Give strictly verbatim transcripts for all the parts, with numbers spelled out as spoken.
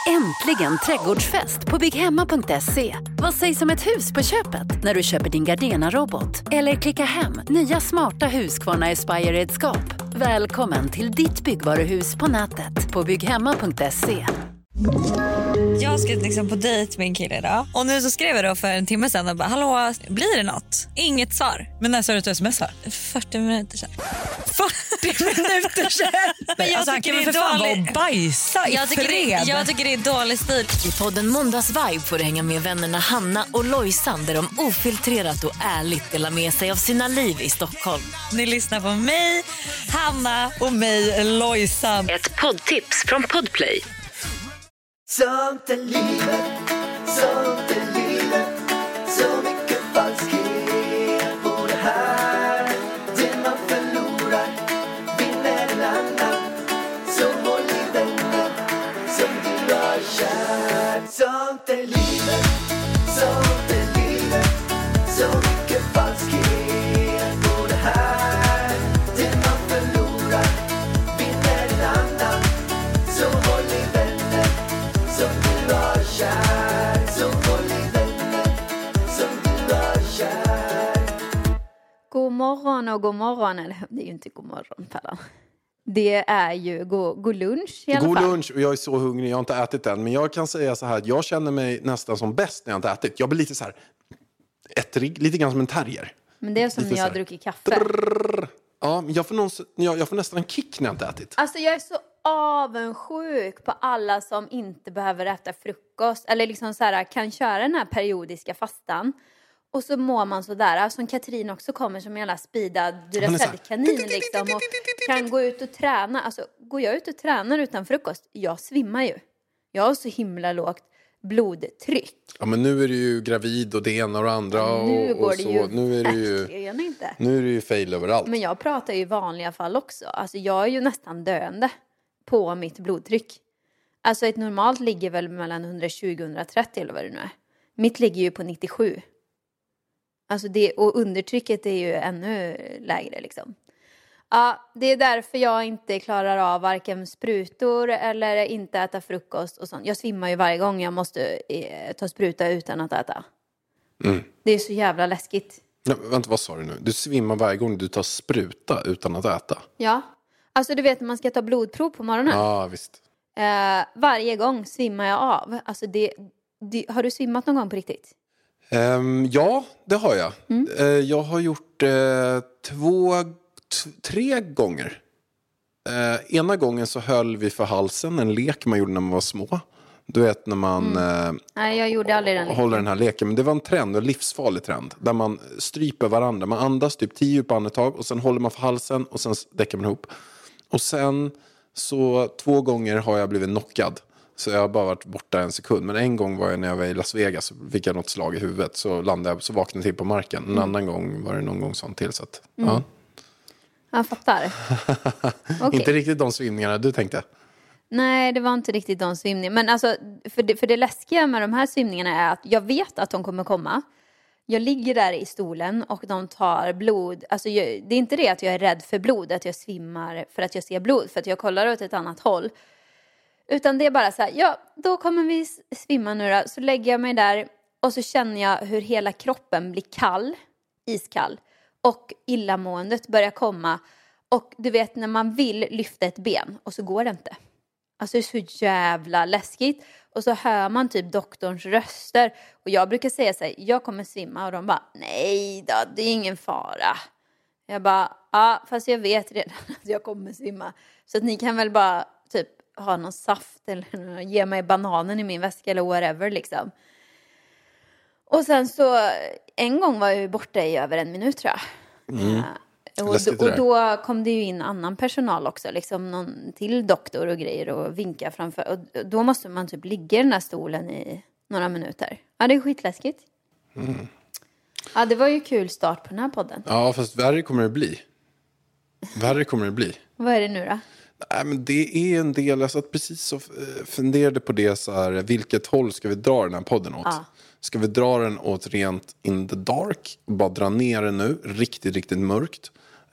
Äntligen trädgårdsfest på bygghemma punkt se. Vad sägs om ett hus på köpet när du köper din Gardena-robot? Eller klicka hem nya smarta Husqvarna Aspire-redskap. Välkommen till ditt byggvaruhus på nätet på bygghemma punkt se. Jag ska liksom på dejt med en kille idag. Och nu så skrev jag då för en timme sedan och bara, hallå, blir det något? Inget svar. Men när sa du att du smsar? fyrtio minuter sedan. fyrtio minuter sedan? Men jag alltså, tycker det är dålig... bajsa i jag tycker, det, jag tycker det är dålig stil. I podden Måndagsvibe får du hänga med vännerna Hanna och Lojsan, där de ofiltrerat och ärligt delar med sig av sina liv i Stockholm. Ni lyssnar på mig, Hanna och mig, Lojsan. Ett poddtips från Podplay. Sånt är livet, sånt är livet. Så mycket falskhet på det här. Det man förlorar vinner en annan. Så håll i vänner som du har kär. Sånt är livet, sånt är livet. Så mycket falskhet på det här. Det man förlorar vinner en annan. Så håll i vänner som du har kär, som håll i vänner, som du har kär. God morgon och god morgon, eller det är ju inte god morgon, Pallan. Det är ju god, god lunch i alla god fall. God lunch, och jag är så hungrig, jag har inte ätit än. Men jag kan säga så här, att jag känner mig nästan som bäst när jag inte ätit. Jag blir lite så här, ettrig, lite grann som en terrier. Men det är som lite när jag har druckit kaffe. Drrr. Ja, men jag får, någon, jag, jag får nästan en kick när jag inte ätit. Alltså jag är så avundsjuk på alla som inte behöver äta frukost. Eller liksom så här, kan köra den här periodiska fastan. Och så mår man så där. Som Katrin också kommer som en jävla speedad Duracell-kanin liksom. Och kan gå ut och träna. Alltså går jag ut och tränar utan frukost, jag svimmar ju. Jag har så himla lågt blodtryck. Ja, men nu är du ju gravid och det ena och det andra. Ja, nu och, går och det så. ju Nu är det ju, inte. nu är det ju fail överallt. Men jag pratar ju i vanliga fall också. Alltså jag är ju nästan döende på mitt blodtryck. Alltså ett normalt ligger väl mellan hundratjugo och hundratrettio eller vad det nu är. Mitt ligger ju på nittiosju. Alltså det, och undertrycket är ju ännu lägre liksom. Ja, det är därför jag inte klarar av varken sprutor eller inte äta frukost och sånt. Jag svimmar ju varje gång jag måste eh, ta spruta utan att äta. Mm. Det är så jävla läskigt. Ja, vänta, vad sa du nu? Du svimmar varje gång du tar spruta utan att äta. Ja, alltså du vet när man ska ta blodprov på morgonen. Ja, visst. Eh, varje gång svimmar jag av. Alltså det, det, har du svimmat någon gång på riktigt? Um, ja, det har jag. Mm. Uh, jag har gjort uh, två, t- tre gånger. Uh, ena gången så höll vi för halsen, en lek man gjorde när man var små. Du vet när man mm. uh, Nej, jag gjorde aldrig den leken. håller den här leken. Men det var en trend, en livsfarlig trend. Där man stryper varandra. Man andas typ tio djupa andetag och sen håller man för halsen och sen däckar man ihop. Och sen så två gånger har jag blivit knockad. Så jag har bara varit borta en sekund. Men en gång var jag när jag var i Las Vegas. Så fick jag något slag i huvudet. Så landade jag, så vaknade jag till på marken. En mm. annan gång var det någon gång sånt till. Så att, mm. ja. Jag fattar. Okay. Inte riktigt de svimningarna du tänkte. Nej, det var inte riktigt de svimningarna. Men alltså, för det, för det läskiga med de här svimningarna är att jag vet att de kommer komma. Jag ligger där i stolen och de tar blod. Alltså jag, det är inte det att jag är rädd för blod. Att jag svimmar för att jag ser blod. För att jag kollar åt ett annat håll. Utan det är bara så här, ja, då kommer vi svimma nu då. Så lägger jag mig där och så känner jag hur hela kroppen blir kall, iskall. Och illamåendet börjar komma. Och du vet när man vill lyfta ett ben och så går det inte. Alltså det är så jävla läskigt. Och så hör man typ doktorns röster. Och jag brukar säga så här, jag kommer svimma. Och de bara, nej då, det är ingen fara. Jag bara, ja, fast jag vet redan att jag kommer svimma. Så att ni kan väl bara typ ha någon saft eller ge mig bananen i min väska eller whatever liksom. Och sen så en gång var jag ju borta i över en minut tror jag. Mm. Uh, och, då, och då kom det ju in annan personal också, liksom någon till doktor och grejer och vinka framför. Och då måste man typ ligga i den här stolen i några minuter. Ja, det är skitläskigt. Mm. Ja, det var ju kul start på den här podden. Ja, fast värre kommer det bli. Värre kommer det bli. Vad är det nu då? Nej, men det är en del, jag satt precis så funderade på det så här, vilket håll ska vi dra den här podden åt? Ja. Ska vi dra den åt rent in the dark och bara dra ner den nu, riktigt, riktigt mörkt?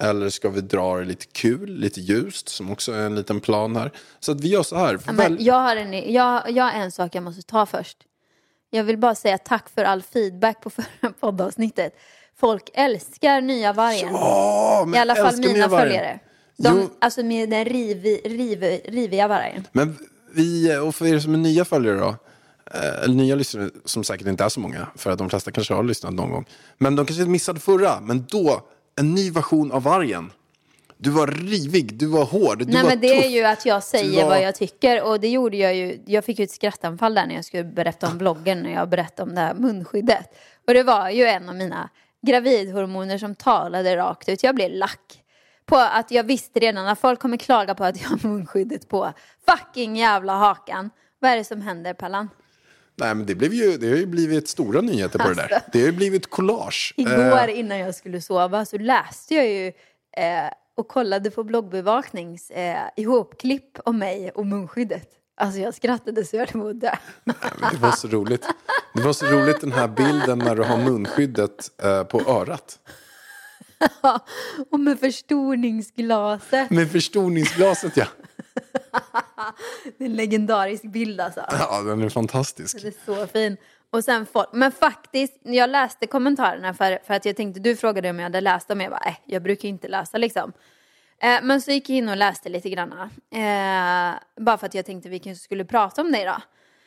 Eller ska vi dra det lite kul, lite ljust, som också är en liten plan här. Så att vi gör så här. Ja, men jag, har en, jag, jag har en sak jag måste ta först. Jag vill bara säga tack för all feedback på förra poddavsnittet. Folk älskar nya vargen. Ja, men i alla fall mina följare. De, jo. alltså med den rivi, rivi, riviga vargen. Men vi, och för er som är nya följare då, eller nya lyssnare som säkert inte är så många, för att de flesta kanske har lyssnat någon gång. Men de kanske missade förra, men då, en ny version av vargen. Du var rivig, du var hård, du Nej, var men det tuff. är ju att jag säger var... vad jag tycker. Och det gjorde jag ju, jag fick ju ett skrattanfall där när jag skulle berätta om bloggen, när jag berättade om det här munskyddet. Och det var ju en av mina gravidhormoner som talade rakt ut. Jag blev lack på att jag visste redan att folk kommer klaga på att jag har munskyddet på fucking jävla hakan. Vad är det som händer, Pallan? Nej, men det, blev ju, det har ju blivit stora nyheter på alltså, det där. Det har ju blivit collage. Igår eh. innan jag skulle sova så läste jag ju eh, och kollade på bloggbevaknings eh, ihopklipp om mig och munskyddet. Alltså jag skrattade så jag höll på att dö. Nej, men det var så roligt. Det var så roligt den här bilden när du har munskyddet eh, på örat. Ja, och med förstoringsglaset. Med förstoringsglaset, ja. Det är en legendarisk bild alltså. Ja, den är fantastisk. Det är så fin. Och sen folk, men faktiskt, jag läste kommentarerna för, för att jag tänkte, du frågade om jag hade läst dem. Jag bara, äh, jag brukar inte läsa liksom. Eh, men så gick jag in och läste lite grann. Eh, bara för att jag tänkte vi kanske skulle prata om det idag.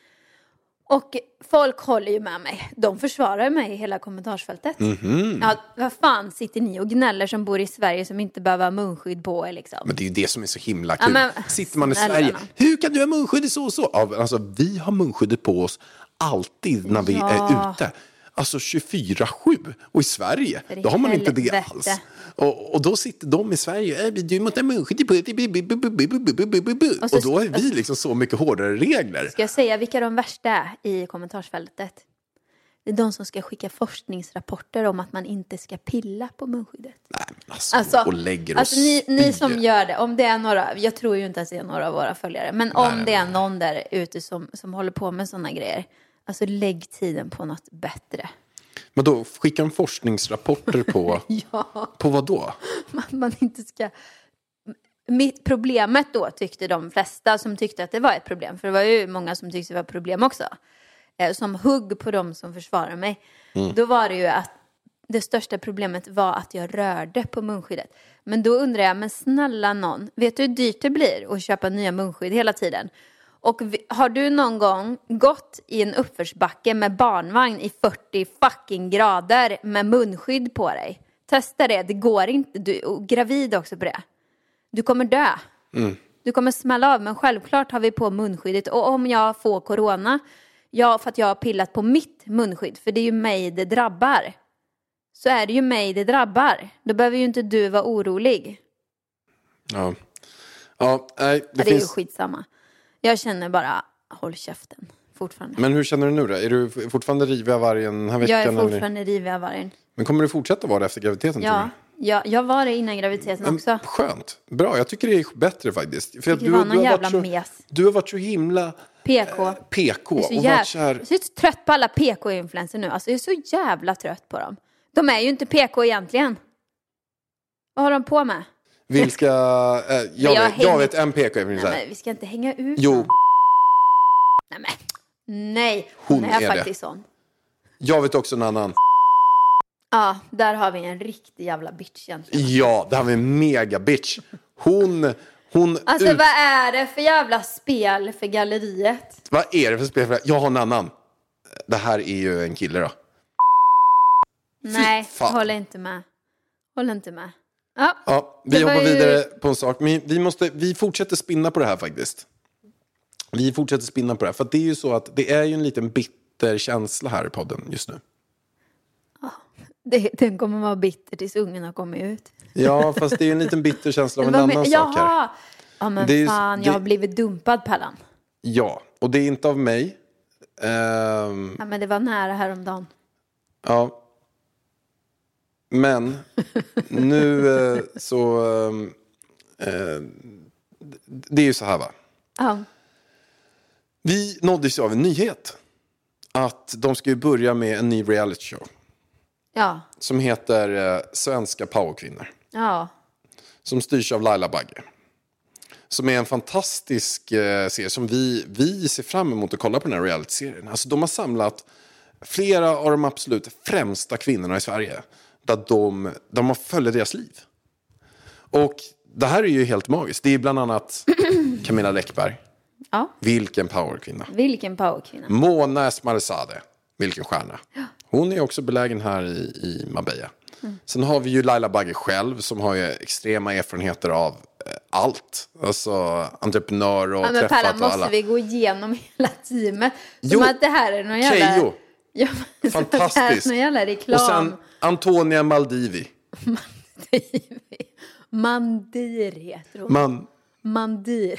Och folk håller ju med mig. De försvarar mig i hela kommentarsfältet. Mm-hmm. Ja, vad fan sitter ni och gnäller som bor i Sverige som inte behöver ha munskydd på er liksom? Men det är ju det som är så himla kul. Ja, men, sitter man i Sverige, någon. Hur kan du ha munskyddet så och så? Ja, alltså, vi har munskyddet på oss alltid när vi ja. är ute. Alltså tjugofyra sju. Och i Sverige, då har man inte det alls. Och, och då sitter de i Sverige, du måste ha munskydd på. Och, och då är vi liksom så mycket hårdare regler. Ska jag säga vilka de värsta är i kommentarsfältet? Det är de som ska skicka forskningsrapporter om att man inte ska pilla på munskyddet. Nej, alltså, alltså, och lägger alltså ni, ni som gör det, om det är några, jag tror ju inte att det är några av våra följare, men nej, om det är någon där ute som, som håller på med sådana grejer, alltså lägg tiden på något bättre. Men då skickar de forskningsrapporter på, ja. på vad då? Man, man inte ska... Mitt problemet då tyckte de flesta som tyckte att det var ett problem, för det var ju många som tyckte det var ett problem också, som hugg på dem som försvarar mig. Mm. Då var det ju att det största problemet var att jag rörde på munskyddet. Men då undrar jag, men snälla någon, vet du hur dyrt det blir att köpa nya munskydd hela tiden? Och har du någon gång gått i en uppförsbacke med barnvagn i fyrtio fucking grader med munskydd på dig? Testa det, det går inte. Du är gravid också på det. Du kommer dö. Mm. Du kommer smälla av, men självklart har vi på munskyddet. Och om jag får corona, ja, för att jag har pillat på mitt munskydd, för det är ju mig det drabbar, så är det ju mig det drabbar. Då behöver ju inte du vara orolig. Ja, ja nej, det, ja, det finns... är ju skitsamma. Jag känner bara, håll käften fortfarande. Men hur känner du nu då? Är du fortfarande rivig av vargen den här veckan? Jag är fortfarande eller? rivig av vargen. Men kommer du fortsätta vara det efter graviditeten? Ja, ja, jag var det innan graviditeten också. Skönt, bra. Jag tycker det är bättre faktiskt. För att du, du, har du, har jävla så, mes. du har varit så himla... P K. Eh, P K. Jag är, så och jävla, varit så här... jag är så trött på alla P K-influencer nu. Alltså jag är så jävla trött på dem. De är ju inte P K egentligen. Vad har de på med? Vilka... Eh, jag, jag, vet, hänger... jag vet en P K-influencer. Nej, men vi ska inte hänga ut Jo. Någon. Nej, men. Nej, hon, hon är, är faktiskt det. Sån. Jag vet också en annan. Ja, där har vi en riktig jävla bitch egentligen. Ja, där har vi en mega bitch. Hon... hon alltså ut... vad är det för jävla spel för galleriet? Vad är det för spel för... Jag har en annan. Det här är ju en kille då. Nej, håller inte med. Håller inte med. Ja, ja vi jobbar ju... vidare på en sak. Men vi, måste, vi fortsätter spinna på det här faktiskt. Vi fortsätter spinna på det här. För det är ju så att det är ju en liten bitter känsla här i podden just nu. Ja, det, den kommer vara bitter tills ungen har kommit ut. Ja, fast det är ju en liten bitter känsla av en annan med... sak här. Jaha! Ja, men det är, fan, det... jag har blivit dumpad, Pallan. Ja, och det är inte av mig. Um... Ja, men det var nära häromdagen. Ja. Men nu eh, så eh, det är ju så här va. Ja. Vi nåddes av en nyhet att de ska ju börja med en ny reality show. Ja. Som heter eh, Svenska powerkvinnor. Ja. som styrs av Laila Bagge. Som är en fantastisk eh, serie som vi, vi ser fram emot att kolla på den här reality-serien. Alltså de har samlat flera av de absolut främsta kvinnorna i Sverige. Där de, de har följt deras liv. Och det här är ju helt magiskt. Det är bland annat Camilla Läckberg. Ja. Vilken powerkvinna. Vilken powerkvinna. Mona Esmarzadeh. Vilken stjärna. Hon är också belägen här i, i Marbella. Mm. Sen har vi ju Laila Bagge själv som har ju extrema erfarenheter av eh, allt. Alltså entreprenör och ja, men träffat Palla, och måste alla. vi gå igenom hela teamet? Som Jo, att det här är någon jävla... Keyyo. Ja, fantastiskt. Någon jävla reklam. Och sen Antonia Maldivi. Maldivi. Mandir heter hon. Man... Mandir.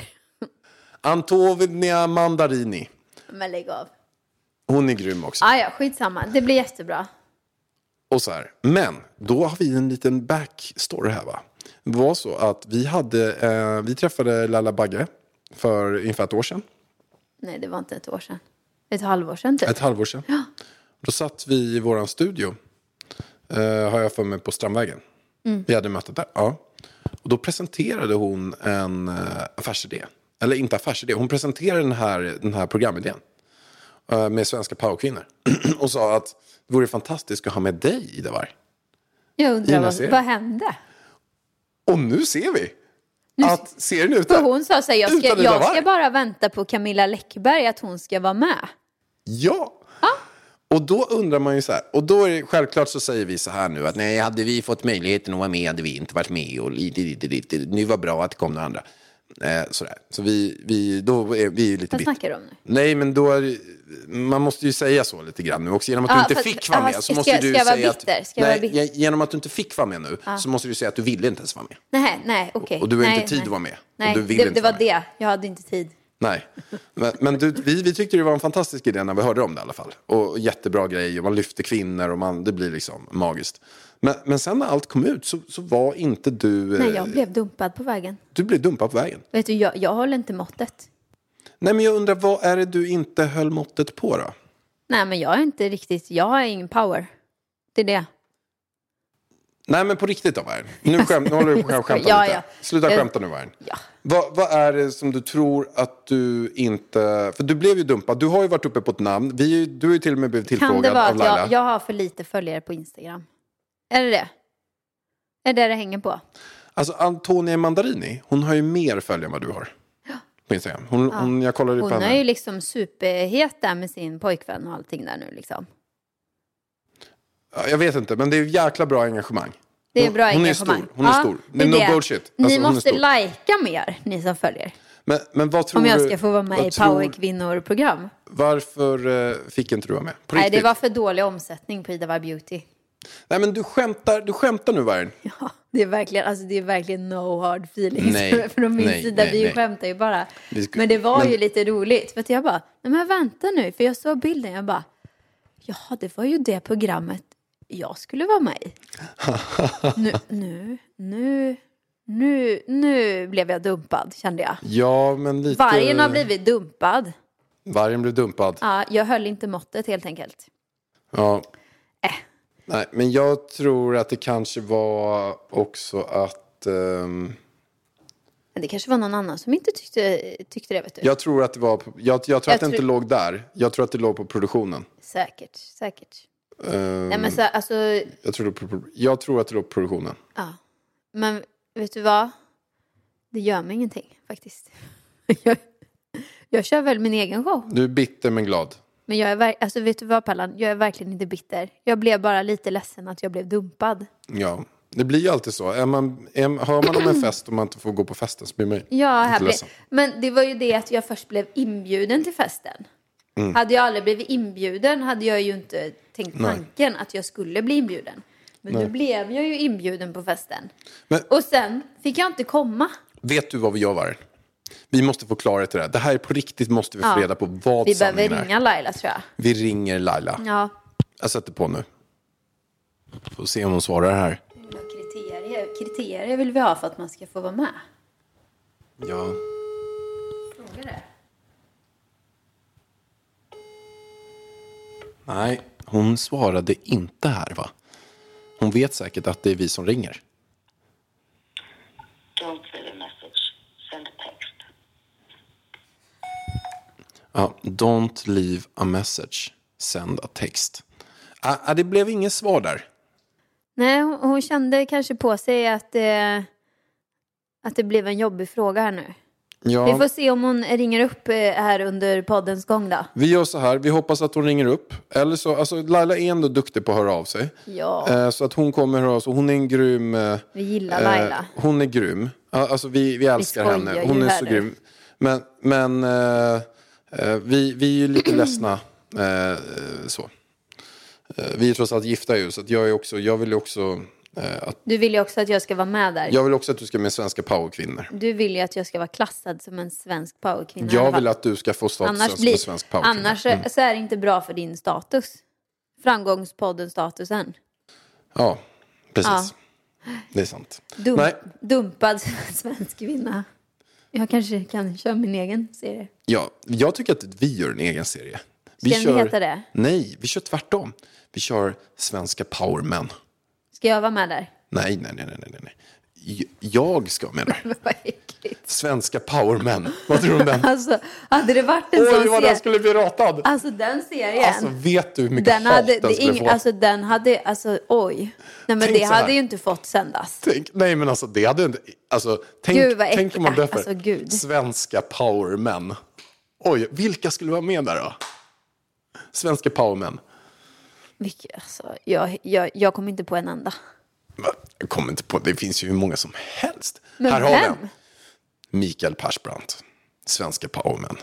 Antonia Mandarini. Men lägg av. Hon är grym också. Ah, ja, skitsamma. Det blir jättebra. Och så här. Men då har vi en liten backstory här va. Det var så att vi hade, eh, vi träffade Laila Bagge för ungefär ett år sedan. Nej, det var inte ett år sedan. Ett halvår sedan typ. Ett halvår sedan. Ja. Då satt vi i våran studio. Eh, har jag för mig på Strandvägen. Mm. Vi hade mötet där. Ja. Och då presenterade hon en uh, affärsidé. Eller inte affärsidé. Hon presenterade den här, den här programidén. Uh, med svenska powerkvinnor. Och sa att det vore fantastiskt att ha med dig i det var. Jag undrar vad, vad hände? Och nu ser vi. Att serien ute. För hon sa så här, jag ska, jag ska bara vänta på Camilla Läckberg att hon ska vara med. Ja. Ah? Och då undrar man ju så här. Och då är det, självklart så säger vi så här nu. Att nej, hade vi fått möjligheten att vara med hade vi inte varit med. Och lite, lite, lite. Nu var bra att det kom några andra. Eh, sådär. Så vi, vi, då är vi lite vad snackar du om nu? Nej, men då är det, man måste ju säga så lite grann nu också. Genom att ah, du inte fick vara med aha, så måste ska, du ska säga bitter? att... Ska nej, genom att du inte fick vara med nu ah. så måste du säga att du ville inte ens vara med. Nej, nej, okej. Okay. Och du har nej, inte tid nej. att vara med. Nej, du vill det, inte det var med. det. Jag hade inte tid. Nej, men, men du, vi, vi tyckte det var en fantastisk idé när vi hörde om det i alla fall. Och jättebra grej, och man lyfter kvinnor och man, det blir liksom magiskt. Men, men sen när allt kom ut så, så var inte du... Nej, jag blev dumpad på vägen. Du blev dumpad på vägen? Vet du, jag, jag håller inte måttet. Nej, men jag undrar, vad är det du inte höll måttet på då? Nej, men jag är inte riktigt, jag har ingen power. Det är det. Nej, men på riktigt då, Värn. Nu, skämt, nu håller du på att skämta ja, lite. ja. Sluta skämta nu, Värn. Ja. Vad, vad är det som du tror att du inte... För du blev ju dumpad. Du har ju varit uppe på ett namn. Vi, du har ju till och med blivit tillfrågad av Laila. Kan det vara att jag, jag har för lite följare på Instagram? Är det det? Är det det det hänger på? Alltså, Antonia Mandarini, hon har ju mer följare än vad du har. På Instagram. Hon, ja. hon, jag kollade hon på henne. är ju liksom superhet där med sin pojkvän och allting där nu liksom. Ja, jag vet inte, men det är jäkla bra engagemang. Det är bra hon, engagemang. Hon är stor. Hon är stor. Det är det. no bullshit. Ni alltså, måste lajka mer, ni som följer. Men, men vad tror Om jag du, ska få vara med i tror, Powerkvinnor-program. Varför uh, fick inte du vara med? På Nej, riktigt? det var för dålig omsättning på Ida Var Beauty. Nej, men du skämtar, du skämtar nu, Värn. Ja, det är verkligen, alltså det är verkligen no hard feelings nej, från min nej, sida. Nej, vi nej. skämtar ju bara. Ska, men det var men... ju lite roligt. För att jag bara, nej men vänta nu. För jag såg bilden, jag bara, ja det var ju det programmet jag skulle vara med i. nu, nu, nu, nu, nu blev jag dumpad, kände jag. Ja, men lite... Vargen har blivit dumpad. Vargen blev dumpad. Ja, jag höll inte måttet helt enkelt. Ja. Äh. Nej, men jag tror att det kanske var också att... Um... Men det kanske var någon annan som inte tyckte, tyckte det, vet du. Jag tror att det var... Jag, jag tror jag att det tror... inte låg där. Jag tror att det låg på produktionen. Säkert, säkert. Um... Nej, men så, alltså... jag, tror på, jag tror att det låg på produktionen. Ja. Men vet du vad? Det gör mig ingenting, faktiskt. jag, jag kör väl min egen show. Du är bitter men glad. Men jag är, ver- alltså, vet du vad, Pallan? Jag är verkligen inte bitter. Jag blev bara lite ledsen att jag blev dumpad. Ja, det blir ju alltid så. Är man, är, hör man om en fest och man inte får gå på festen så blir man ja, här blev, ledsen. men det var ju det att jag först blev inbjuden till festen. Mm. Hade jag aldrig blivit inbjuden hade jag ju inte tänkt tanken Nej. att jag skulle bli inbjuden. Men Nej. nu blev jag ju inbjuden på festen. Men, och sen fick jag inte komma. Vet du vad vi gör, var? Vi måste få klarhet i det här. Det här är på riktigt, måste vi få ja. reda på vad vi behöver är. ringa Laila, tror jag. Vi ringer Laila. Ja. Jag sätter på nu. Får se om hon svarar här. Kriterier, kriterier vill vi ha för att man ska få vara med. Ja. Fråga det. Nej, hon svarade inte här, va? Hon vet säkert att det är vi som ringer. Don't leave a message. Send a text. Ah, ah, det blev ingen svar där. Nej, hon, hon kände kanske på sig att, eh, att det blev en jobbig fråga här nu. Ja. Vi får se om hon ringer upp eh, här under poddens gång då. Vi gör så här, vi hoppas att hon ringer upp. Eller så, alltså Laila är ändå duktig på att höra av sig. Ja. Eh, så att hon kommer höra av sig. Hon är en grym... Eh, Vi gillar Laila. Eh, hon är grym. Alltså vi, vi älskar Vi henne. skojar Hon ju är här så nu. grym. Men, men eh, eh, vi, vi är ju lite ledsna. Eh, så. Eh, vi är trots allt gifta ju. Så att jag, är också, jag vill ju också... Eh, att, Du vill ju också att jag ska vara med där. jag vill också att du ska med svenska powerkvinnor. Du vill ju att jag ska vara klassad som en svensk powerkvinna. Jag vill att du ska få status annars som blir, en svensk powerkvinna. Annars Mm. så är det inte bra för din status. Framgångspodden-statusen. Ja, precis. Ja. Det är sant. Dum, Nej. Dumpad svensk kvinna. Jag kanske kan köra min egen serie. Ja, jag tycker att vi gör en egen serie. Vi Ska den heta det? Nej, vi kör tvärtom. Vi kör svenska powermän. Ska jag vara med där? Nej, nej, nej, nej, nej, nej. Jag ska med där. Vad äckligt. Svenska powermän. Vad tror du om den? Alltså, hade det varit en Oj, sån vad serie. den skulle bli ratad. Alltså den serien. Alltså, vet du hur mycket den hat hade, den det skulle ing, få? alltså den hade, alltså oj. Nej men Tänk det så här. hade ju inte fått sändas. Tänk, nej, men alltså det hade inte... Alltså, tänk, Gud, vad tänk om man äckligt. döper Alltså, gud. svenska powermän. Oj, vilka skulle vara med där då? Svenska powermän. Vilket, alltså, jag, jag, jag kom inte på en enda. Jag kommer inte på, det finns ju hur många som helst. Men Här har vi vem? en. Mikael Persbrandt. Svenska powermän.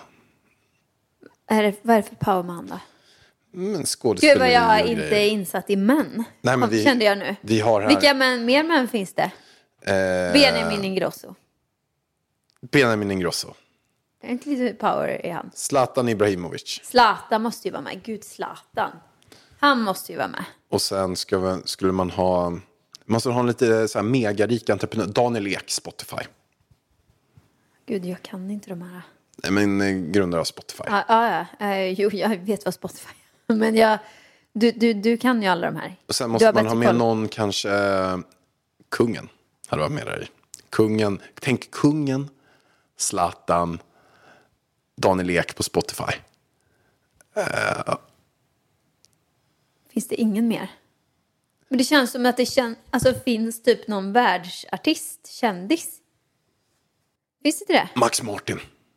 Är det, vad är det för powerman då? Men Gud skådespeleri vad jag och inte är grejer. insatt i män. Nej, men vi- Kände jag nu. vi har här- Vilka män, mer män finns det? Eh, Benjamin Ingrosso. Benjamin Ingrosso. Är inte lite power i han? Zlatan Ibrahimovic. Zlatan måste ju vara med. Gud, Zlatan. Han måste ju vara med. Och sen ska vi, skulle man ha... Man måste ha en lite så här megarik entreprenör. Daniel Ek, Spotify. Gud, jag kan inte de här. Nej, men eh, grundare av Spotify. Ja, ja, ja. Eh, jo, jag vet vad Spotify är. Men jag, du, du, du kan ju alla de här. Och sen Du måste har man bättre ha med koll. någon, kanske eh, kungen. Hade varit med där i. Kungen. Tänk kungen, Zlatan, Daniel Ek på Spotify. Eh, Finns det ingen mer? Men det känns som att det kän, alltså, finns typ någon världsartist, kändis. Finns det inte det? Max Martin.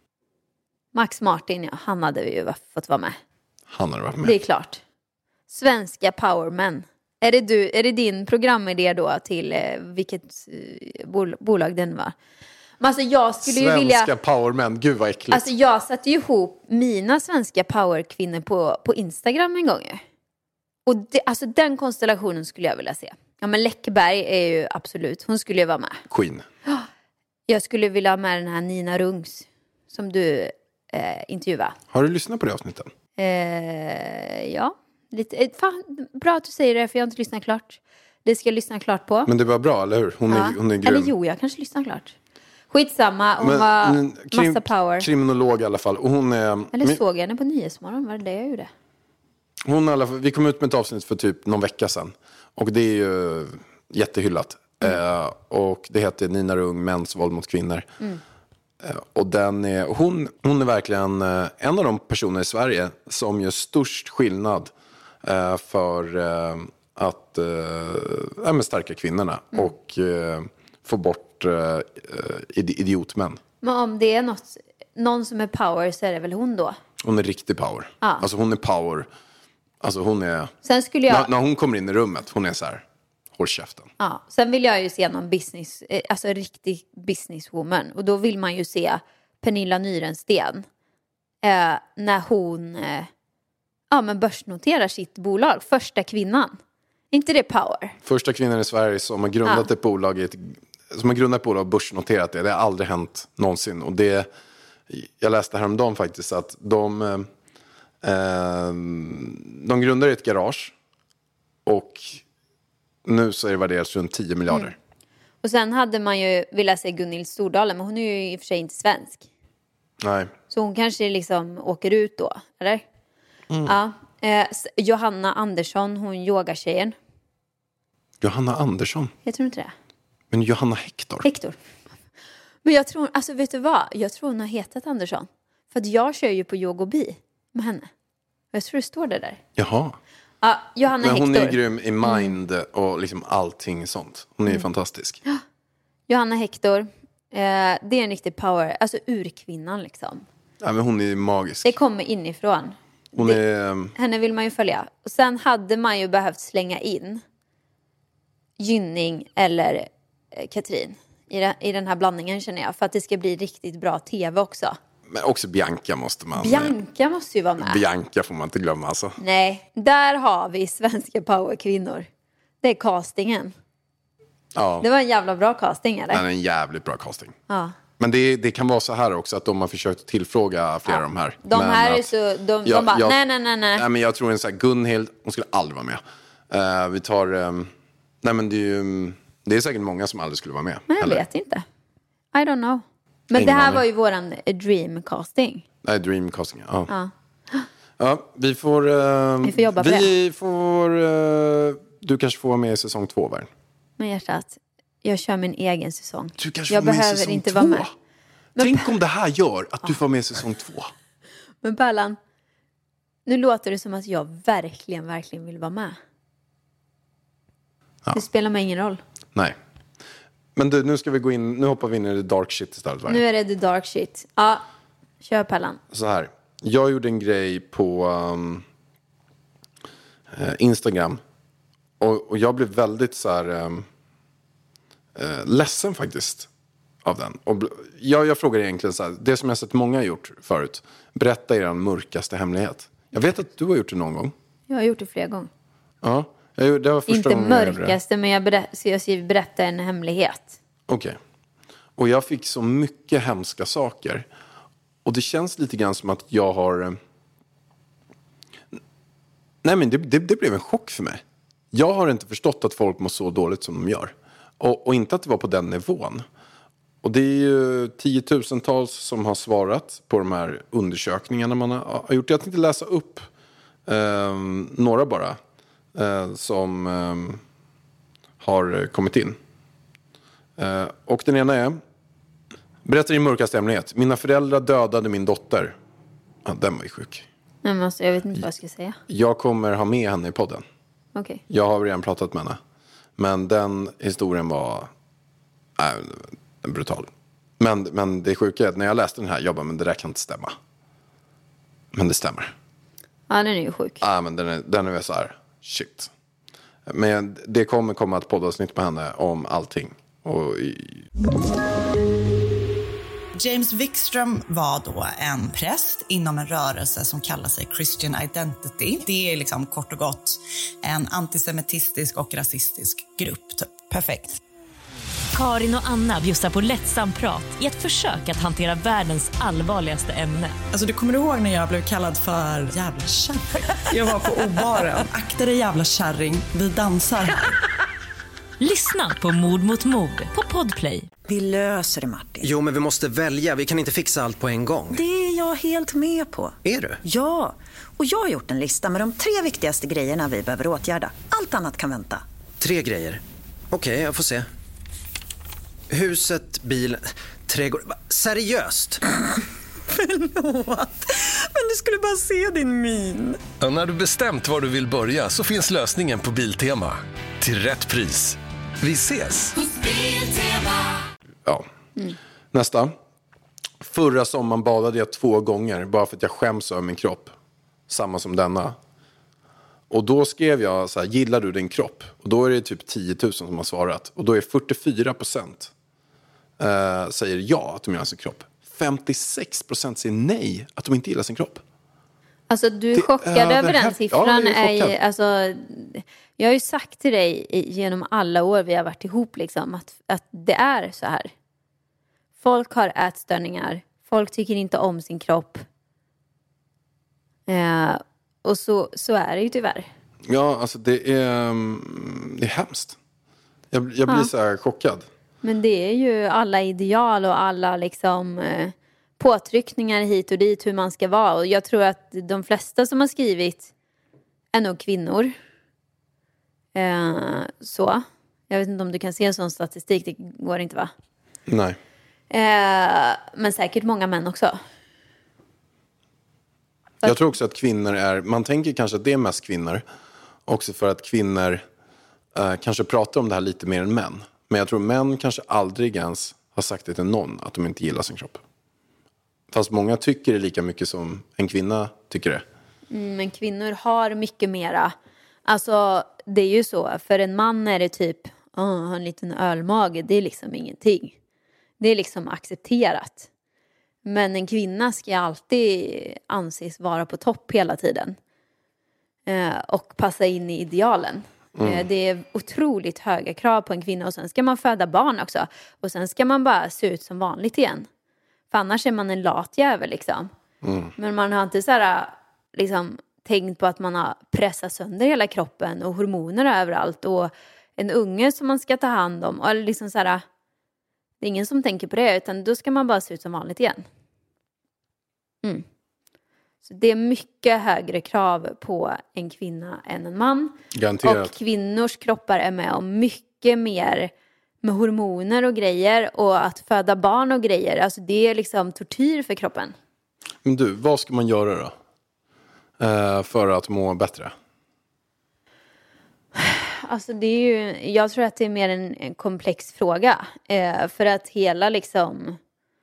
Max Martin, ja. Han hade vi ju fått vara med. Han hade varit med. Det är klart. Svenska powermen. Är det, du, är det din programidé då till eh, vilket eh, bol- bolag den var? Men alltså jag skulle ju Svenska vilja... powermän. Gud vad äckligt. Alltså jag satte ju ihop mina svenska powerkvinnor på, på Instagram en gång ju. Och det, alltså den konstellationen skulle jag vilja se. Ja men Läckberg är ju absolut, hon skulle ju vara med. Queen. Jag skulle vilja ha med den här Nina Rungs som du eh, intervjuade. Har du lyssnat på det avsnitten? Eh, ja, lite. Eh, fan, bra att du säger det för jag har inte lyssnat klart. Det ska jag lyssna klart på. Men det var bra, eller hur? Hon är, ja. hon är grym. Eller jo, jag kanske lyssnar klart. Skitsamma, hon Men, var mm, krim- massa power. Kriminolog i alla fall. Och hon är... Eller men- såg jag henne på Nyhetsmorgon, var det det jag gjorde? Hon i alla fall, vi kom ut med ett avsnitt för typ någon vecka sedan. Och det är ju jättehyllat. Mm. Eh, och det heter Nina Rung, mäns våld mot kvinnor. Mm. Eh, och den är, hon, hon är verkligen eh, en av de personer i Sverige som gör störst skillnad eh, för eh, att eh, ja, men stärka kvinnorna. Mm. Och eh, få bort eh, idi- idiotmän. Men om det är något, någon som är power så är det väl hon då? Hon är riktig power. Ja. Alltså hon är power. Alltså hon är... Sen skulle jag... När, när hon kommer in i rummet, hon är så här, håll käften. Ja, sen vill jag ju se någon business, eh, alltså en riktig businesswoman. Och då vill man ju se Pernilla Nyrensten. Eh, när hon eh, ja, men börsnoterar sitt bolag. Första kvinnan. Inte det power? Första kvinnan i Sverige som har grundat Ja. ett bolag, i ett, som har grundat ett bolag och börsnoterat det. Det har aldrig hänt någonsin. Och det, jag läste häromdagen faktiskt att de, eh, de grundade ett garage. Och nu så är det värderat runt tio miljarder. Mm. Och sen hade man ju velat se Gunhild Stordalen, men hon är ju i och för sig inte svensk. Nej. Så hon kanske liksom åker ut då, eller? Mm. Ja. Eh, s- Johanna Andersson, hon yogatjejen. Johanna Andersson. Heter hon inte det? Men Johanna Hector. Hector. Men jag tror, alltså vet du vad? Jag tror hon har hetat Andersson. För att jag kör ju på Yogobi. med henne. Jag tror det står det där. Jaha. Ja, Johanna Men hon Hector. är grym i mind mm. och liksom allting sånt. Hon är mm. fantastisk. Johanna Hector. Eh, det är en riktig power. Alltså urkvinnan liksom. Ja, men hon är magisk. Det kommer inifrån. Hon det, är... Henne vill man ju följa. Och sen hade man ju behövt slänga in Gynning eller eh, Katrin i, det, i den här blandningen känner jag. För att det ska bli riktigt bra tv också. Men också Bianca måste man... Bianca måste ju vara med. Bianca får man inte glömma alltså. Nej, där har vi svenska powerkvinnor. Det är castingen. Ja. Det var en jävla bra casting, eller? Det är en jävligt bra casting. Ja. Men det, det kan vara så här också att de har försökt tillfråga flera ja. av de här. De men här att, är så... De, jag, de bara, jag, nej, nej, nej, nej. Nej, men jag tror en sån här Gunhild, hon skulle aldrig vara med. Uh, vi tar... Um, nej, men det är ju... Det är säkert många som aldrig skulle vara med. Men jag eller? vet inte. I don't know. Men Ingen det här aning. var ju våran dreamcasting. Nej, dreamcasting, ja. Ja. Ja, vi får... Uh, vi får jobba på vi det. får... Uh, du kanske får vara med i säsong två, Värn. Men hjärtat, jag kör min egen säsong. Du kanske jag får med i behöver säsong inte två. vara med. Men, Tänk om det här gör att du får med i säsong två. Men Pärlan, nu låter det som att jag verkligen, verkligen vill vara med. Ja. Det spelar mig ingen roll. Nej. Men du, nu ska vi gå in, nu hoppar vi in i the dark shit istället. Var? Nu är det the dark shit. Ja, kör Pärlan. Så här, jag gjorde en grej på um, uh, Instagram. Och, och jag blev väldigt så här um, uh, ledsen faktiskt av den. Och bl- jag, jag frågar egentligen så här, det som jag sett många gjort förut. Berätta er mörkaste hemlighet. Jag vet att du har gjort det någon gång. Jag har gjort det flera gånger. Ja, jag, det var första Inte gången mörkaste, jag men jag, berä- så jag skriver berätta en hemlighet. Okej. Okay. Och jag fick så mycket hemska saker. Och det känns lite grann som att jag har... Nej, men det, det, det blev en chock för mig. Jag har inte förstått att folk mår så dåligt som de gör. Och, och inte att det var på den nivån. Och det är ju tiotusentals som har svarat på de här undersökningarna man har, har gjort. Jag tänkte läsa upp eh, några bara. Eh, som eh, har kommit in. Eh, och den ena är: berättar din mörkaste hemlighet. Mina föräldrar dödade min dotter. Ja, den var ju sjuk. Nej, men alltså, jag vet inte vad jag ska säga. Jag kommer ha med henne i podden. Okej. Okay. Jag har redan pratat med henne. Men den historien var äh, brutal. Men, men det är sjuka är att när jag läste den här, jag bara, men det där kan inte stämma. Men det stämmer. Ja, den är ju sjuk. Ja, men den är, den är så här, shit. Men det kommer komma ett poddavsnitt med henne om allting. Och i... James Wikström var då en präst inom en rörelse som kallar sig Christian Identity. Det är liksom kort och gott en antisemitistisk och rasistisk grupp. Typ. Perfekt. Karin och Anna bjussar på lättsam prat i ett försök att hantera världens allvarligaste ämne. Alltså, du kommer ihåg när jag blev kallad för jävla kärring? Jag var på obaren. Akta dig jävla kärring, vi dansar här. Lyssna på Mord mot mord på Podplay. Vi löser det, Martin. Jo, men vi måste välja. Vi kan inte fixa allt på en gång. Det är jag helt med på. Är du? Ja, och jag har gjort en lista med de tre viktigaste grejerna vi behöver åtgärda. Allt annat kan vänta. Tre grejer? Okej, okay, jag får se. Huset, bil, trädgård. Seriöst? Förlåt, men du skulle bara se din min. Ja, när du bestämt var du vill börja så finns lösningen på Biltema. Till rätt pris. Vi ses! Ja. Mm. Nästa. Förra sommaren badade jag två gånger bara för att jag skäms över min kropp. Samma som denna. Och då skrev jag så här, gillar du din kropp? Och då är det typ tio tusen som har svarat. Och då är fyrtiofyra procent eh, säger ja att de gillar sin kropp. femtiosex procent säger nej att de inte gillar sin kropp. Alltså du är chockad över, över den siffran. Ja, är, är, alltså, jag har ju sagt till dig genom alla år vi har varit ihop liksom, att, att det är så här. Folk har ätstörningar. Folk tycker inte om sin kropp. Eh, och så, så är det ju tyvärr. Ja, alltså det är, det är hemskt. Jag, jag blir ja. så här chockad. Men det är ju alla ideal och alla liksom eh, påtryckningar hit och dit hur man ska vara. Och jag tror att de flesta som har skrivit är nog kvinnor. Eh, så. Jag vet inte om du kan se en sån statistik. Det går inte, va? Nej. Eh, men säkert många män också. Jag tror också att kvinnor är, man tänker kanske att det är mest kvinnor. Också för att kvinnor eh, kanske pratar om det här lite mer än män. Men jag tror män kanske aldrig ens har sagt det till någon att de inte gillar sin kropp. Fast många tycker det lika mycket som en kvinna tycker det. Mm, men kvinnor har mycket mera. Alltså det är ju så. För en man är det typ, oh, en liten ölmage. Det är liksom ingenting. Det är liksom accepterat. Men en kvinna ska alltid anses vara på topp hela tiden. Eh, och passa in i idealen. Mm. Eh, det är otroligt höga krav på en kvinna. Och sen ska man föda barn också. Och sen ska man bara se ut som vanligt igen. För annars är man en lat jävel liksom. Mm. Men man har inte så här, liksom, tänkt på att man har pressat sönder hela kroppen. Och hormoner överallt. Och en unge som man ska ta hand om. Och liksom så här, det är ingen som tänker på det. Utan då ska man bara se ut som vanligt igen. Mm. Så det är mycket högre krav på en kvinna än en man. Garanterat. Och kvinnors kroppar är med om mycket mer med hormoner och grejer. Och att föda barn och grejer. Alltså det är liksom tortyr för kroppen. Men du, vad ska man göra då? Eh, för att må bättre? Alltså det är ju, jag tror att det är mer en, en komplex fråga. Eh, för att hela liksom...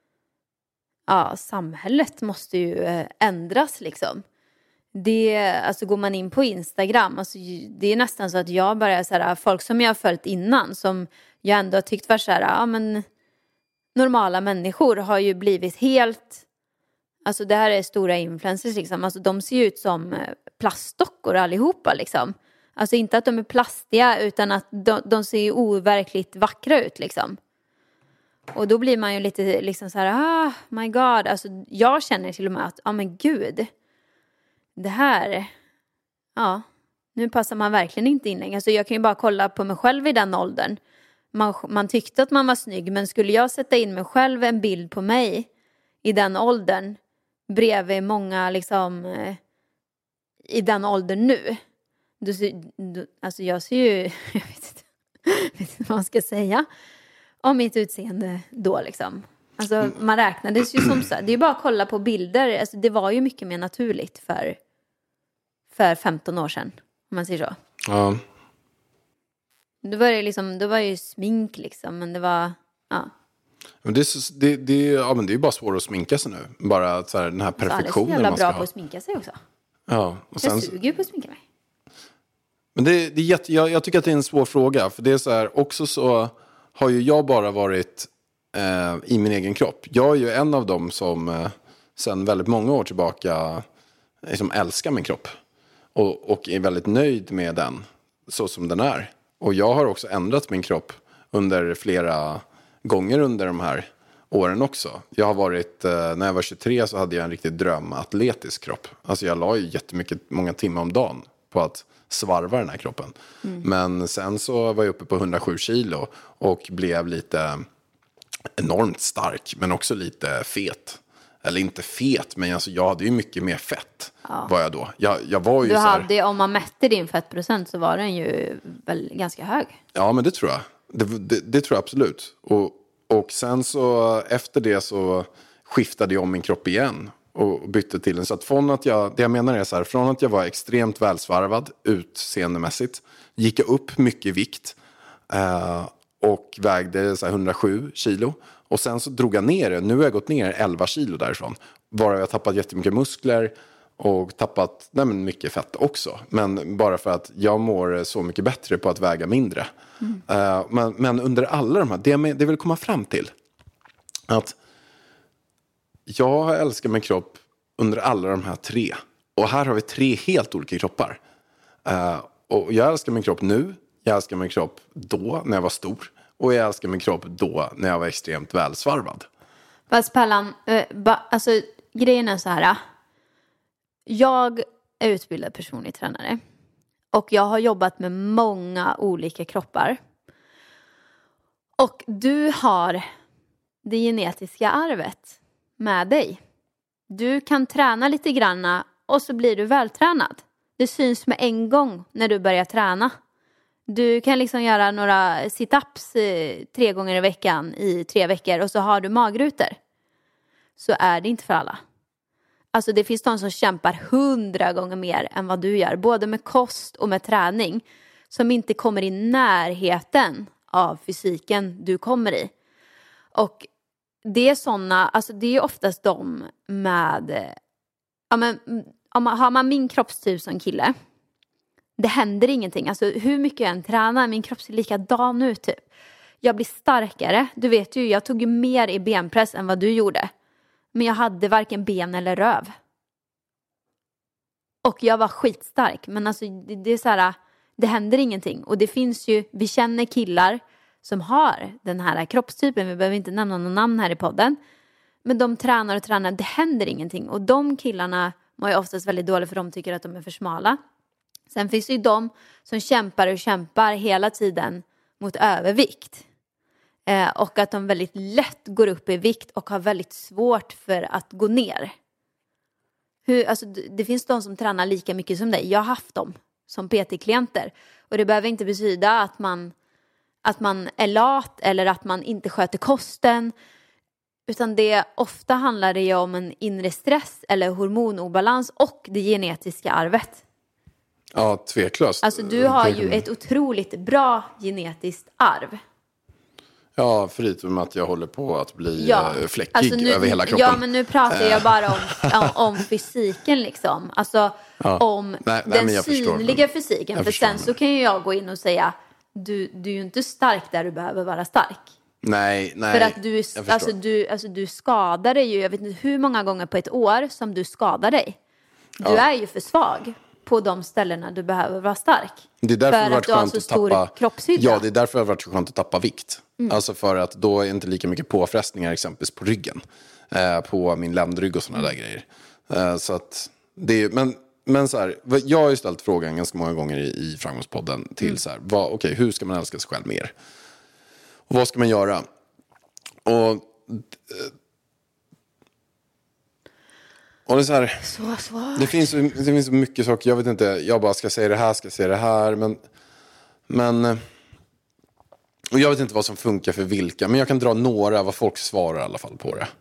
Ja, samhället måste ju eh, ändras liksom. Det, alltså går man in på Instagram, alltså, det är nästan så att jag börjar så här, folk som jag har följt innan, som jag ändå har tyckt var så här, ja men normala människor har ju blivit helt, alltså det här är stora influencers liksom, alltså de ser ju ut som plastdockor allihopa liksom. Alltså inte att de är plastiga, utan att de, de ser ju overkligt vackra ut liksom. Och då blir man ju lite liksom så här, ah my god, alltså jag känner till och med att, ja ah, men gud, det här, ja, nu passar man verkligen inte in längre. Alltså jag kan ju bara kolla på mig själv i den åldern. Man, man tyckte att man var snygg, men skulle jag sätta in mig själv en bild på mig i den åldern, bredvid många liksom eh, i den åldern nu, då, då, alltså jag ser ju, jag vet inte, jag vet inte vad man ska säga om mitt utseende då liksom. Alltså man räknades ju som så. Det är ju bara att kolla på bilder. Alltså det var ju mycket mer naturligt för, för femton år sedan. Om man säger så. Ja. Då var det liksom, då var det ju smink liksom. Men det var, ja. Men det, är så, det, det, ja, men det är ju bara svårt att sminka sig nu. Bara så här, den här perfektionen man ska ha. Alla är så jävla man ska bra ha. på att sminka sig också. Ja. Och sen, jag suger ju på att sminka mig. Men det, det är jätte, jag, jag tycker att det är en svår fråga. För det är så här, också så har ju jag bara varit eh, i min egen kropp. Jag är ju en av dem som eh, sedan väldigt många år tillbaka liksom älskar min kropp. Och, och är väldigt nöjd med den så som den är. Och jag har också ändrat min kropp under flera gånger under de här åren också. Jag har varit, eh, när jag var tjugotre så hade jag en riktigt drömatletisk kropp. Alltså jag la ju jättemycket, många timmar om dagen på att svarva den här kroppen. Mm. Men sen så var jag uppe på hundrasju kilo och blev lite enormt stark, men också lite fet. Eller inte fet, men alltså jag hade ju mycket mer fett. Ja. Var jag då. Jag, jag var ju du så här... hade, om man mätte din fettprocent så var den ju väl ganska hög. Ja, men det tror jag. Det, det, det tror jag absolut. Och, och sen så efter det så skiftade jag om min kropp igen och bytte till den. Så att från att jag, det jag menar är så här, från att jag var extremt välsvarvad utseendemässigt, gick jag upp mycket i vikt eh, och vägde så här hundrasju kilo. Och sen så drog jag ner det. Nu har jag gått ner elva kilo därifrån. Bara jag har tappat jättemycket muskler och tappat nej men, mycket fett också. Men bara för att jag mår så mycket bättre på att väga mindre. Mm. Uh, men, men under alla de här, det, med, det vill komma fram till att jag har älskat min kropp under alla de här tre. Och här har vi tre helt olika kroppar. Uh, och jag älskar min kropp nu. Jag älskar min kropp då när jag var stor. Och jag älskar min kropp då när jag var extremt välsvarvad. Fast Pallan, äh, ba, alltså grejen är så här. Jag är utbildad personlig tränare. Och jag har jobbat med många olika kroppar. Och du har det genetiska arvet med dig. Du kan träna lite granna och så blir du vältränad. Det syns med en gång när du börjar träna. Du kan liksom göra några sit-ups eh, tre gånger i veckan i tre veckor och så har du magrutor. Så är det inte för alla. Alltså det finns de som kämpar hundra gånger mer än vad du gör. Både med kost och med träning. Som inte kommer i närheten av fysiken du kommer i. Och det är sådana, alltså det är oftast de med, ja men, om man, har man min kroppstyp som kille, det händer ingenting. Alltså hur mycket jag än tränar, min kropp ser likadan ut typ. Jag blir starkare, du vet ju, jag tog ju mer i benpress än vad du gjorde. Men jag hade varken ben eller röv. Och jag var skitstark, men alltså det, det är så här, det händer ingenting. Och det finns ju, vi känner killar som har den här kroppstypen. Vi behöver inte nämna någon namn här i podden. Men de tränar och tränar, det händer ingenting. Och de killarna mår ju oftast väldigt dåligt för de tycker att de är för smala. Sen finns det ju de som kämpar och kämpar hela tiden mot övervikt. Eh, och att de väldigt lätt går upp i vikt och har väldigt svårt för att gå ner. Hur, alltså, det finns de som tränar lika mycket som dig. Jag har haft dem som P T-klienter. Och det behöver inte betyda att man, att man är lat eller att man inte sköter kosten. Utan det ofta handlar det ju om en inre stress eller hormonobalans och det genetiska arvet. Ja, tveklöst. Alltså du har ju ett otroligt bra genetiskt arv. Ja, förutom att jag håller på att bli ja. fläckig alltså nu, över hela kroppen. Ja, men nu pratar jag bara om, om, om fysiken liksom. Alltså ja. om nej, den nej, synliga förstår, fysiken. För sen så kan ju jag gå in och säga, du, du är ju inte stark där du behöver vara stark. Nej, nej. För att du, alltså, du, alltså, du skadar dig ju, jag vet inte hur många gånger på ett år som du skadar dig. Du ja. är ju för svag på de ställena du behöver vara stark. Det är därför för det att du har så stor tappa, kroppshydda. Ja, det är därför det har varit så skönt att tappa vikt. Mm. Alltså för att då är inte lika mycket påfrestningar exempelvis på ryggen. Eh, på min ländrygg och sådana mm. där grejer. Eh, så att det är, men, men så här, jag har ju ställt frågan ganska många gånger i, i Framgångspodden till mm. så här, vad, okej, hur ska man älska sig själv mer? Och vad ska man göra? Och Och det är så här, så svårt. Det finns, det finns så mycket saker, jag vet inte, jag bara ska säga det här, ska säga det här, men, men och jag vet inte vad som funkar för vilka, men jag kan dra några, vad folk svarar i alla fall på det.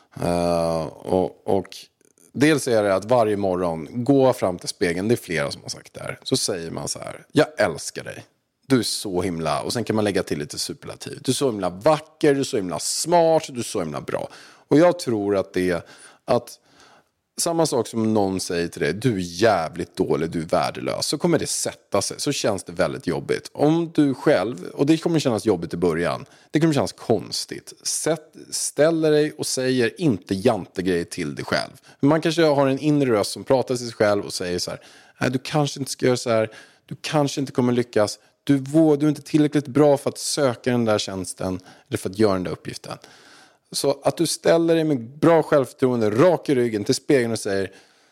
Uh, och, och dels är det att varje morgon, gå fram till spegeln, det är flera som har sagt det här, så säger man så här, jag älskar dig. Du är så himla, och sen kan man lägga till lite superlativ. Du är så himla vacker, du är så himla smart, du är så himla bra. Och jag tror att det är att samma sak som någon säger till dig, du är jävligt dålig, du är värdelös, så kommer det sätta sig, så känns det väldigt jobbigt. Om du själv, och det kommer kännas jobbigt i början, det kommer kännas konstigt. Sätt, ställer dig och säger inte jantegrejer till dig själv. Man kanske har en inre röst som pratar till sig själv och säger så här, nej, du kanske inte ska göra så här, du kanske inte kommer lyckas, du, våg, du är inte tillräckligt bra för att söka den där tjänsten eller för att göra den där uppgiften. Så att du ställer dig med bra självförtroende, rak i ryggen till spegeln och säger,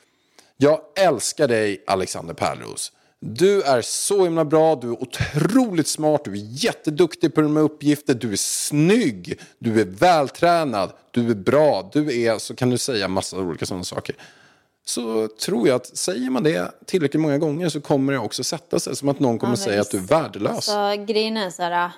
jag älskar dig Alexander Pärleros. Du är så himla bra, du är otroligt smart, du är jätteduktig på de här uppgifter, du är snygg, du är vältränad, du är bra, du är, så kan du säga massa olika sådana saker. Så tror jag att säger man det tillräckligt många gånger så kommer det också sätta sig som att någon kommer ja, säga visst. Att du är värdelös. Så grejen är så här,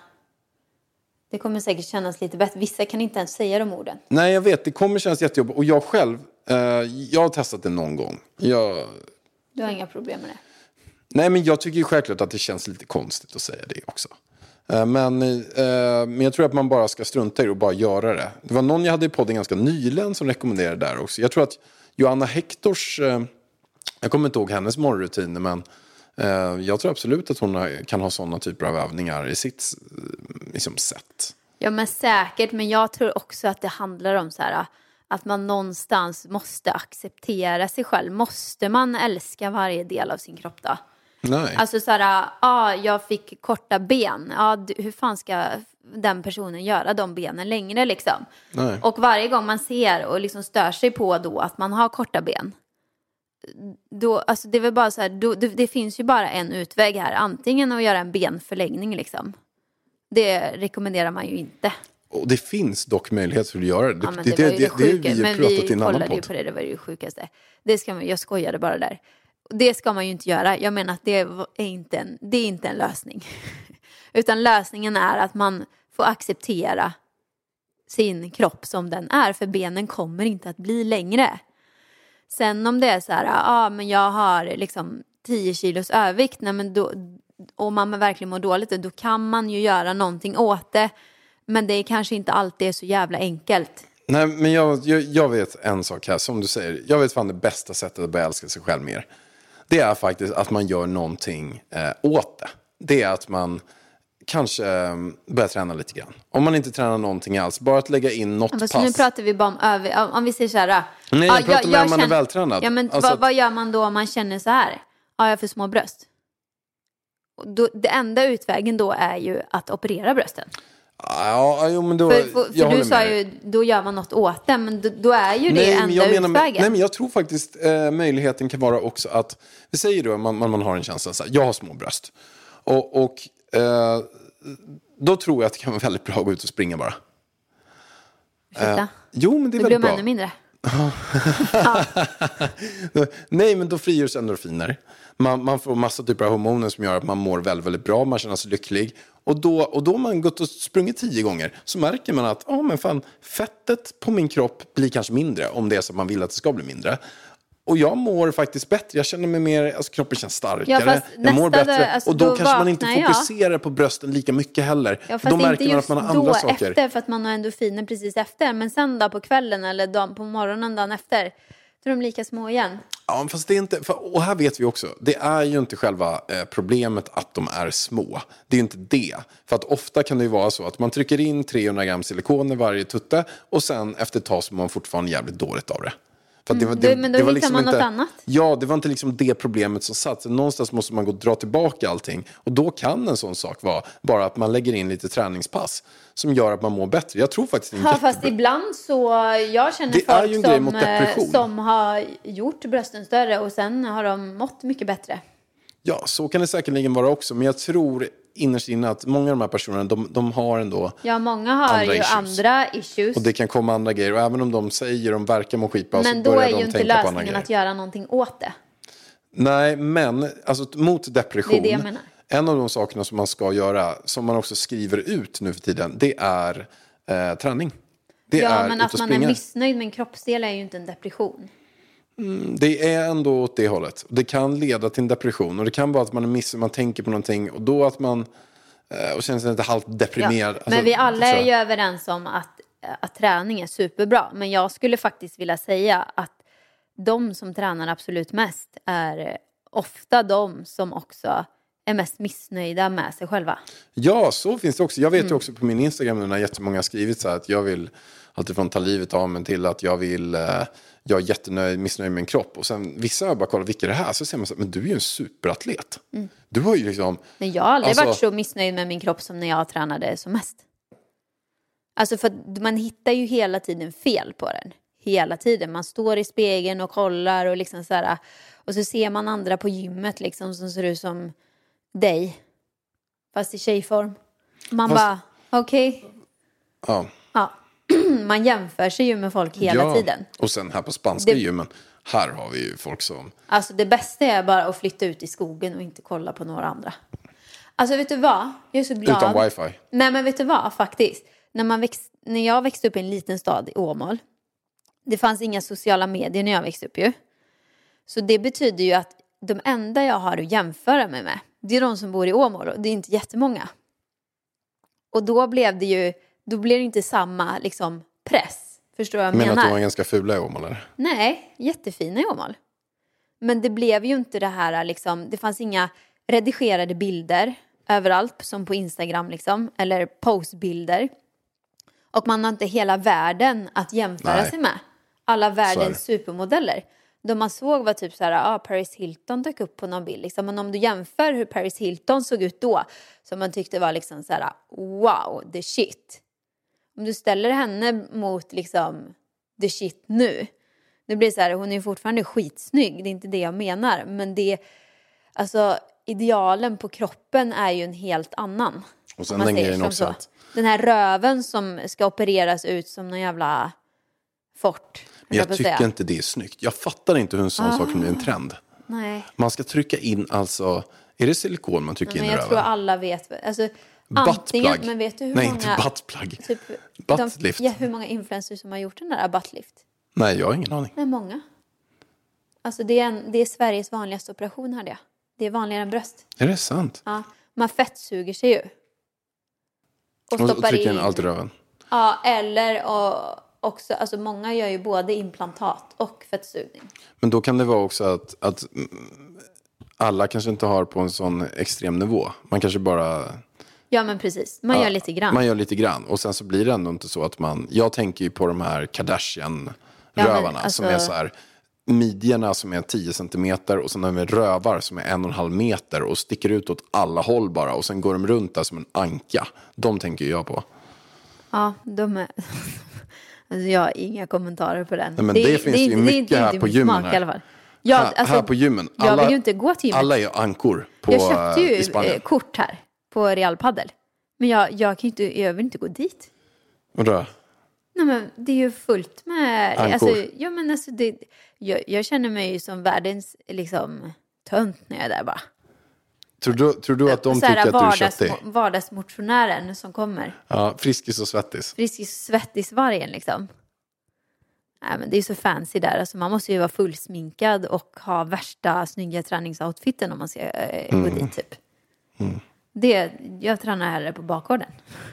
det kommer säkert kännas lite bättre. Vissa kan inte ens säga de orden. Nej, jag vet. Det kommer kännas jättejobbigt. Och jag själv, eh, jag har testat det någon gång. Jag... Du har inga problem med det? Nej, men jag tycker ju självklart att det känns lite konstigt att säga det också. Eh, men, eh, men jag tror att man bara ska strunta i det och bara göra det. Det var någon jag hade i podden ganska nyligen som rekommenderade det där också. Jag tror att Johanna Hectors, eh, jag kommer inte ihåg hennes morgonrutiner, men Uh, jag tror absolut att hon har, kan ha sådana typer av övningar i sitt liksom, sätt. Ja, men säkert. Men jag tror också att det handlar om så här, att man någonstans måste acceptera sig själv. Måste man älska varje del av sin kropp då? Nej. Alltså så här, ah, jag fick korta ben. Ah, hur fan ska den personen göra de benen längre liksom? Nej. Och varje gång man ser och liksom stör sig på då att man har korta ben, då, alltså det är väl bara så här, då, det, det finns ju bara en utväg här, antingen att göra en benförlängning liksom. Det rekommenderar man ju inte. Och det finns dock möjlighet för att göra det. Ja, men det, det, det, det, det, det är vi men vi kollade ju på det, det var ju det sjukaste. Det ska man, jag skojade bara där. Det ska man ju inte göra. Jag menar att det är inte en, det är inte en lösning. Utan lösningen är att man får acceptera sin kropp som den är, för benen kommer inte att bli längre. Sen om det är så här, ja ah, men jag har liksom tio kilos övervikt, nej, men då, och man verkligen mår dåligt, då kan man ju göra någonting åt det. Men det är kanske inte alltid är så jävla enkelt. Nej, men jag, jag, jag vet en sak här, som du säger. Jag vet fan det bästa sättet att börja älska sig själv mer. Det är faktiskt att man gör någonting eh, åt det. Det är att man kanske eh, börjar träna lite grann. Om man inte tränar någonting alls, bara att lägga in något Fast pass. Nu pratar vi bara om över, om vi säger så här. Nej, jag ja, pratar jag, med jag om man känner, är vältränad. Ja, men alltså, vad, vad gör man då om man känner så här? Ja, jag har för små bröst. Då, det enda utvägen då är ju att operera brösten. Ja, jo, men då, för för, jag för du sa med. ju, då gör man något åt det, men då, då är ju nej, det enda jag menar, utvägen. Nej, men jag tror faktiskt eh, möjligheten kan vara också att, vi säger då, man, man, man har en känsla så här, jag har små bröst. Och, och eh, då tror jag att det kan vara väldigt bra att gå ut och springa bara. Eh, jo, men det är då väldigt blir bra. man ännu mindre. Nej, men då frigörs endorfiner. Man, man får massa typer av hormoner som gör att man mår väldigt, väldigt bra. Man känner sig lycklig. Och då, och då har man gått och sprungit tio gånger. Så märker man att, ja oh, men fan, fettet på min kropp blir kanske mindre. Om det är så att man vill att det ska bli mindre. Och jag mår faktiskt bättre. Jag känner mig mer, alltså kroppen känns starkare. Ja, jag mår bättre. Då, alltså, och då, då kanske man inte fokuserar jag. på brösten lika mycket heller. Ja, då märker man att man har andra då saker. Efter, för att man har endorfiner precis efter. Men sen då på kvällen eller dagen, på morgonen dagen efter, då är de lika små igen. Ja, fast det är inte, för, och här vet vi också, det är ju inte själva eh, problemet att de är små. Det är ju inte det. För att ofta kan det ju vara så att man trycker in trehundra gram silikon i varje tutte och sen efter ett tag så mår man fortfarande jävligt dåligt av det. För det var, det, mm, men då det var hittar liksom man inte, något annat. Ja, det var inte liksom det problemet som satt. Så någonstans måste man gå och dra tillbaka allting. Och då kan en sån sak vara bara att man lägger in lite träningspass som gör att man mår bättre. Jag tror faktiskt inte. Ja, fast ibland så, jag känner det är ju en grej folk mot som, depression. som har gjort brösten större och sen har de mått mycket bättre. Ja, så kan det säkerligen vara också. Men jag tror innerst inne att många av de här personerna, de, de har ändå Ja, många har andra ju issues. andra issues. Och det kan komma andra grejer. Och även om de säger, de verkar må skitbra, men så då börjar är de ju inte tänka på andra lösningen grejer. att göra någonting åt det. Nej, men alltså, mot depression. Det är det jag menar. En av de sakerna som man ska göra, som man också skriver ut nu för tiden, det är eh, träning. Det ja, är men ut att och man springa. är missnöjd med en kroppsdel är ju inte en depression. Mm, det är ändå åt det hållet. Det kan leda till en depression. Och det kan vara att man är missnöjd, man tänker på någonting. Och då att man eh, och känner sig lite halvt deprimerad. Ja, alltså, men vi alla är så. ju överens om att, att träning är superbra. Men jag skulle faktiskt vilja säga att de som tränar absolut mest är ofta de som också är mest missnöjda med sig själva. Ja, så finns det också. Jag vet ju Mm. också på min Instagram nu när jättemånga har skrivit så här att jag vill alltifrån ta livet av mig till att jag vill, eh, jag är jättenöjd, missnöjd med min kropp. Och sen vissa har bara kollat, vilka är det här? Så ser man så här, men du är ju en superatlet. Mm. Du har ju liksom... Men jag har aldrig alltså, varit så missnöjd med min kropp som när jag tränade som mest. Alltså för att man hittar ju hela tiden fel på den. Hela tiden. Man står i spegeln och kollar och liksom så här, och så ser man andra på gymmet liksom som ser ut som dig. Fast i tjejform. Man Fast- bara, okej. Okay. ja. Ja. Man jämför sig ju med folk hela ja. tiden. Och sen här på spanska Det- gymmen, här har vi ju folk som... Alltså det bästa är bara att flytta ut i skogen och inte kolla på några andra. Alltså vet du vad? Jag är så glad. Utan wifi. Nej men vet du vad faktiskt? När, man växt, när jag växte upp i en liten stad i Åmål. Det fanns inga sociala medier när jag växte upp ju. Så det betyder ju att de enda jag har att jämföra mig med, det är de som bor i Åmål och det är inte jättemånga. Och då blev det ju, då blev det inte samma liksom press. Förstår du vad jag Men menar? att de var ganska fula i Åmål, eller? Nej, jättefina i Åmål. Men det blev ju inte det här liksom, det fanns inga redigerade bilder överallt som på Instagram liksom, eller postbilder. Och man har inte hela världen att jämföra Nej. sig med. Alla Så är världens det. supermodeller. De man såg var typ så här, ah, Paris Hilton dök upp på någon bild. Liksom. Men om du jämför hur Paris Hilton såg ut då, som man tyckte var liksom så här, wow, the shit. Om du ställer henne mot liksom the shit nu, det blir så här, hon är fortfarande skitsnygg, det är inte det jag menar. Men det, alltså idealen på kroppen är ju en helt annan. Och sen Om man den säger grejen som också så. att... Den här röven som ska opereras ut som någon jävla fort. Men jag på att tycker säga. inte det är snyggt. Jag fattar inte hur en sån Ah. sak kan bli en trend. Nej, Man ska trycka in alltså... Är det silikon man trycker men in i jag röven? tror alla vet. Alltså, antingen, Buttplug. men vet du hur Nej, många... inte buttplug. Typ, de, Buttlift. ja, hur många influencers som har gjort den där buttlift? Nej, jag har ingen aning. Nej, många. Alltså det är, en, det är Sveriges vanligaste operation, hörde jag. Det är vanligare än bröst. Är det sant? Ja, man fettsuger sig ju. Och Och stoppar trycker in. in allt i röven. Ja, eller och också, alltså många gör ju både implantat och fettsugning. Men då kan det vara också att, att alla kanske inte har på en sån extrem nivå. Man kanske bara... Ja, men precis. Man ja, gör lite grann. Man gör lite grann. Och sen så blir det ändå inte så att man... Jag tänker ju på de här Kardashian-rövarna. Ja, alltså... som är så här... Midjerna som är tio centimeter. Och sen har vi rövar som är en och en halv meter. Och sticker ut åt alla håll bara. Och sen går de runt där som en anka. De tänker jag på. Ja, de är... Alltså jag har inga kommentarer på den. Nej, men det, det finns det, ju mycket det, det, här på gymmen här. I alla fall. Ja, här, alltså, här på gymmen. Alla, jag vill ju inte gå till gymmet. Alla är ankor på, jag köpte ju i Spanien. kort här på Real Padel. Men jag, jag kan ju inte, jag vill inte gå dit. Vadå? Nej, men det är ju fullt med... Ankor. Alltså, ja, men alltså det, jag, jag känner mig ju som världens liksom, tönt när jag är där bara. Tror du, tror du att de så här, tycker att vardags, du är köttig? Vardagsmotionären som kommer. Ja, friskis och svettis. Friskis och svettisvargen liksom. Nej, men det är så fancy där. Alltså, man måste ju vara fullsminkad och ha värsta snygga träningsoutfiten om man ska äh, gå Mm. dit typ. Mm. Det, jag tränar hellre på bakgården.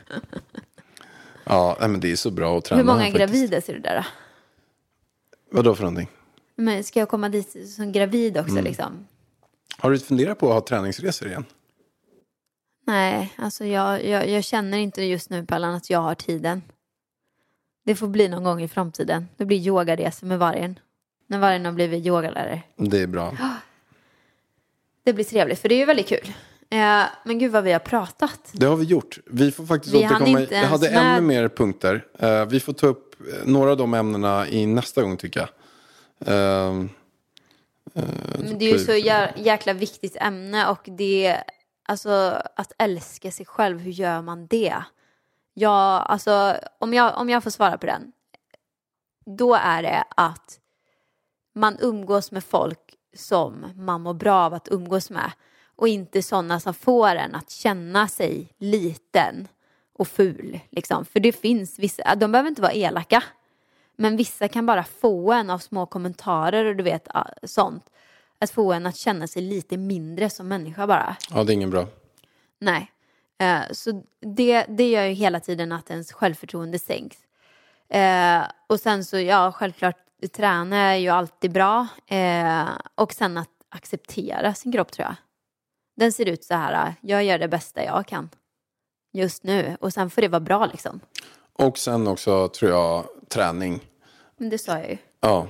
Ja, nej, men det är så bra att träna. Hur många faktiskt. gravida ser du där då? Vadå för någonting? Men ska jag komma dit som gravid också Mm. liksom? Har du funderat på att ha träningsresor igen? Nej, alltså jag, jag, jag känner inte just nu, Pallan, att jag har tiden. Det får bli någon gång i framtiden. Det blir yogaresor med vargen. När vargen har blivit yogalärare. Det är bra. Det blir trevligt, för det är ju väldigt kul. Eh, men gud vad vi har pratat. Det har vi gjort. Vi får faktiskt Vi hann återkomma. inte Jag hade ens med- ännu mer punkter. Eh, vi får ta upp eh, några av de ämnena i nästa gång tycker jag. Uh, Men det är ju så jä- jäkla viktigt ämne, och det, alltså att älska sig själv, hur gör man det? Ja, alltså om jag, om jag får svara på den, då är det att man umgås med folk som man mår bra av att umgås med, och inte sådana som får en att känna sig liten och ful liksom. För det finns vissa, de behöver inte vara elaka, men vissa kan bara få en av små kommentarer och du vet sånt, att få en att känna sig lite mindre som människa bara. Ja, det är ingen bra. Nej. Eh, så det, det gör ju hela tiden att ens självförtroende sänks. Eh, och sen så, ja, självklart träna är ju alltid bra. Eh, och sen att acceptera sin kropp, tror jag. Den ser ut så här, jag gör det bästa jag kan just nu. Och sen får det vara bra liksom. Och sen också tror jag träning. Men det sa jag ju. Ja.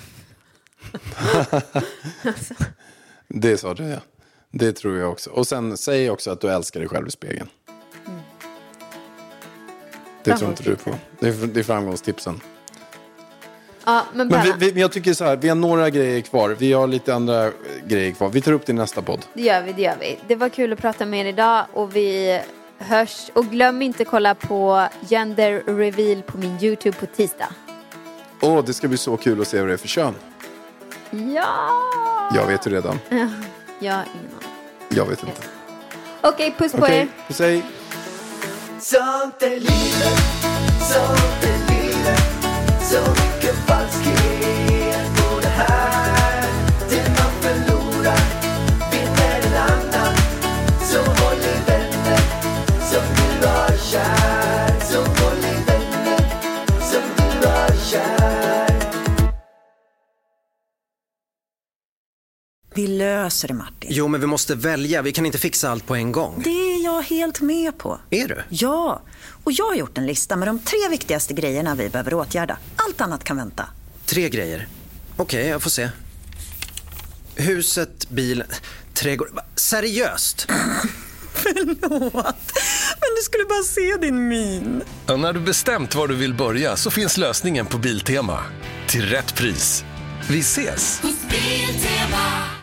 Det sa du, ja. Det tror jag också. Och sen säg också att du älskar dig själv i spegeln. Mm. Det tror inte du på. Det är, det är framgångstipsen. Ja, men, Men bara, vi, vi, men jag tycker så här, vi har några grejer kvar. Vi har lite andra eh, grejer kvar. Vi tar upp det i nästa podd. det gör vi, det gör vi. Det var kul att prata med er idag, och vi hörs. Och glöm inte kolla på Gender Reveal på min YouTube på tisdag. Åh, oh, det ska bli så kul att se vad det är för kön. Ja! Jag vet ju redan. Ja, jag har ingen aning. Jag vet inte. Okej, puss på Okej, er. puss hej. Sånt är livet, sånt är livet. Så mycket falskhet på det här. Det man förlorar vinner en annan. Så håll i vänner som du har kär. Så håll i vänner som du har kär. Vi löser det, Martin. Jo, men vi måste välja. Vi kan inte fixa allt på en gång. Det är jag helt med på. Är du? Ja, och jag har gjort en lista med de tre viktigaste grejerna vi behöver åtgärda. Allt annat kan vänta. Tre grejer. Okej, jag får se. Huset, bilen, trädgård. Va? Seriöst? Förlåt, men du skulle bara se din min. Ja, när du bestämt var du vill börja så finns lösningen på Biltema. Till rätt pris. Vi ses! Biltema.